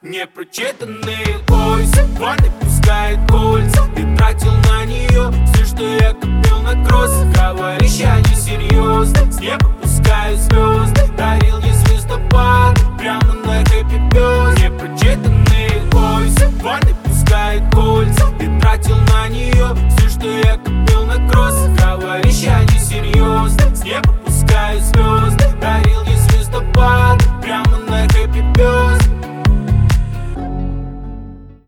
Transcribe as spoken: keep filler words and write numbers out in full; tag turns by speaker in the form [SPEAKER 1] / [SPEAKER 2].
[SPEAKER 1] Непрочитанные войсы, ванной пускает кольца. И тратил на нее все, что я копил на кроссы.